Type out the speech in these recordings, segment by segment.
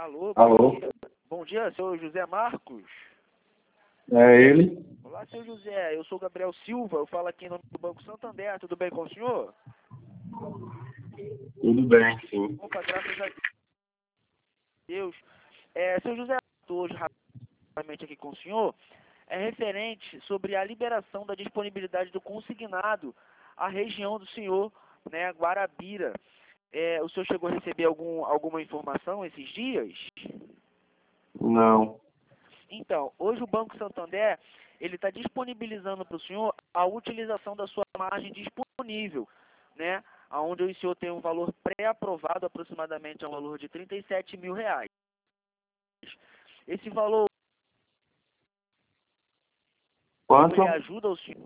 Alô, bom Alô? dia. Bom dia, senhor José Marcos. É ele? Olá, senhor José. Eu sou Gabriel Silva. Eu falo aqui em nome do Banco Santander. Tudo bem com o senhor? Tudo bem, sim. Opa, graças a Deus. Senhor José, estou hoje rapidamente aqui com o senhor. É referente sobre a liberação da disponibilidade do consignado à região do senhor, né, Guarabira. O senhor chegou a receber alguma informação esses dias? Não. Então, hoje o Banco Santander ele está disponibilizando para o senhor a utilização da sua margem disponível, né? Onde o senhor tem um valor pré-aprovado, aproximadamente a um valor de R$ 37 mil. Esse valor Quanto? ele ajuda o senhor.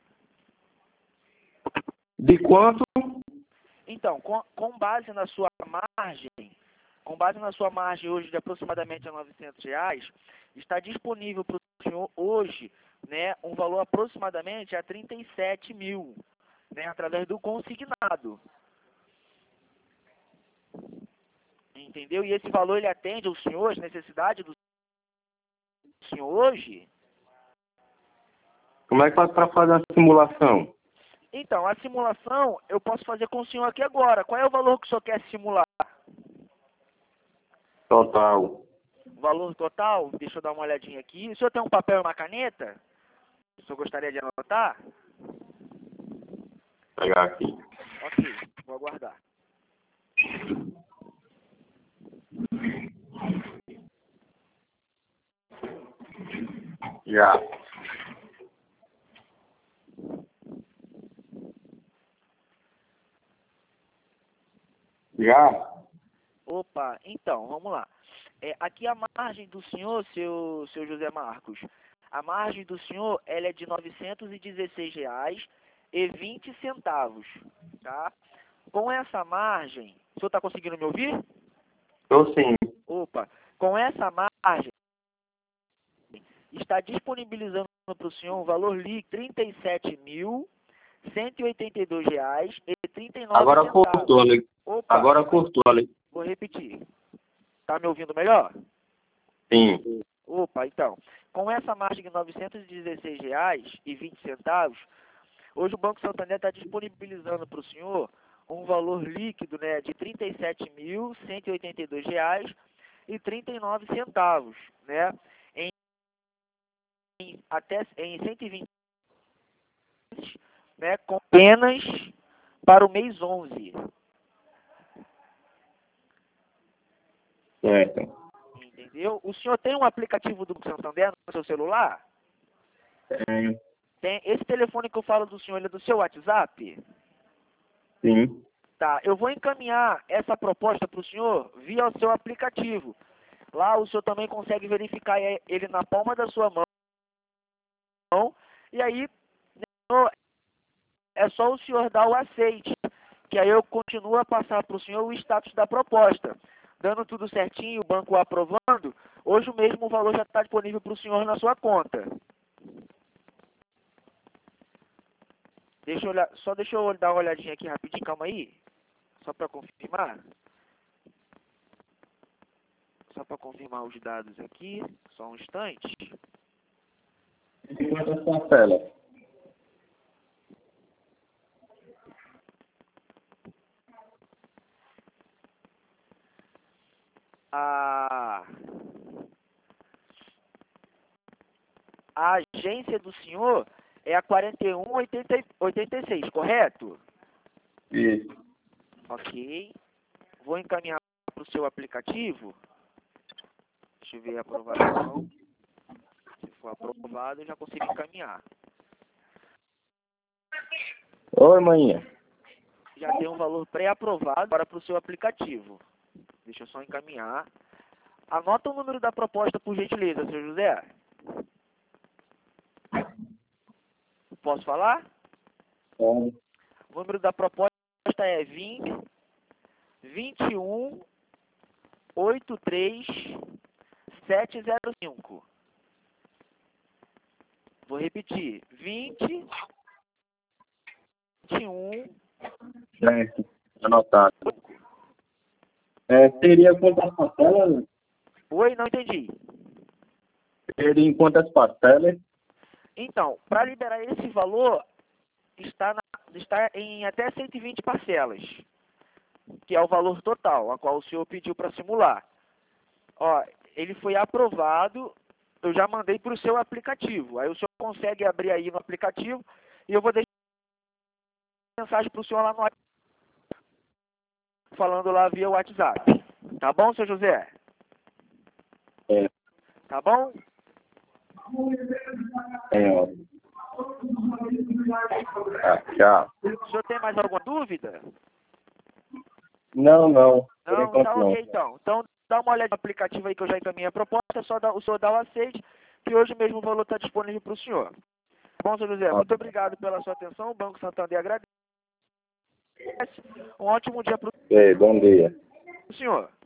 De quanto? Então, com base na sua margem hoje de aproximadamente R$ 900, está disponível para o senhor hoje, né, um valor aproximadamente a 37 mil, né, através do consignado. Entendeu? E esse valor ele atende aos senhores, necessidade do senhor hoje? Como é que faz para fazer a simulação? Então, a simulação eu posso fazer com o senhor aqui agora. Qual é o valor que o senhor quer simular? Total. O valor total? Deixa eu dar uma olhadinha aqui. O senhor tem um papel e uma caneta? O senhor gostaria de anotar? Vou pegar aqui. Ok, vou aguardar. Já. Já? Opa, então, vamos lá. Aqui a margem do senhor, seu José Marcos, a margem do senhor ela é de R$ 916,20, tá? Com essa margem, o senhor está conseguindo me ouvir? Tô sim. Opa, com essa margem, está disponibilizando para o senhor um valor líquido R$ 37.182,39. Agora cortou ali. Opa, Agora cortou ali. vou repetir. Tá me ouvindo melhor? Sim. Opa, então, com essa margem de R$ 916,20, hoje o Banco Santander está disponibilizando para o senhor um valor líquido, né, de R$ 37.182,39, né, em 120, né, com apenas para o mês 11. Certo. Entendeu? O senhor tem um aplicativo do Banco Santander no seu celular? Tenho. Tem. Esse telefone que eu falo do senhor, ele é do seu WhatsApp? Sim. Tá, eu vou encaminhar essa proposta para o senhor via o seu aplicativo. Lá o senhor também consegue verificar ele na palma da sua mão. E aí é só o senhor dar o aceite, que aí eu continuo a passar para o senhor o status da proposta. Dando tudo certinho, o banco aprovando, hoje mesmo o valor já está disponível para o senhor na sua conta. Deixa eu dar uma olhadinha aqui rapidinho, calma aí. Só para confirmar. Só para confirmar os dados aqui. Só um instante. Enquanto a sua tela. A agência do senhor é a 4186, correto? Isso. Ok. Vou encaminhar para o seu aplicativo. Deixa eu ver a aprovação. Se for aprovado, eu já consigo encaminhar. Oi, manhã. Já tem um valor pré-aprovado agora para o seu aplicativo. Deixa eu só encaminhar. Anota o número da proposta, por gentileza, senhor José. Posso falar? O número da proposta é 21 83 705. Vou repetir. 21 Certo. Anotado. Seria quanto a sua tela? Oi, não entendi. Ele em quantas parcelas? Então, para liberar esse valor, está em até 120 parcelas, que é o valor total, a qual o senhor pediu para simular. Ó, ele foi aprovado, eu já mandei para o seu aplicativo. Aí o senhor consegue abrir aí no aplicativo e eu vou deixar mensagem para o senhor lá no WhatsApp, falando lá via WhatsApp. Tá bom, seu José? É. Tá bom? Ó. Tchau. O senhor tem mais alguma dúvida? Não, não. Por Não, enquanto tá não. ok então. Então dá uma olhada no aplicativo aí que eu já encaminhei a proposta, o senhor dá o aceite, que hoje mesmo o valor está disponível para o senhor. Bom, seu José, muito obrigado pela sua atenção, o Banco Santander agradece. Um ótimo dia para o Bom dia. senhor.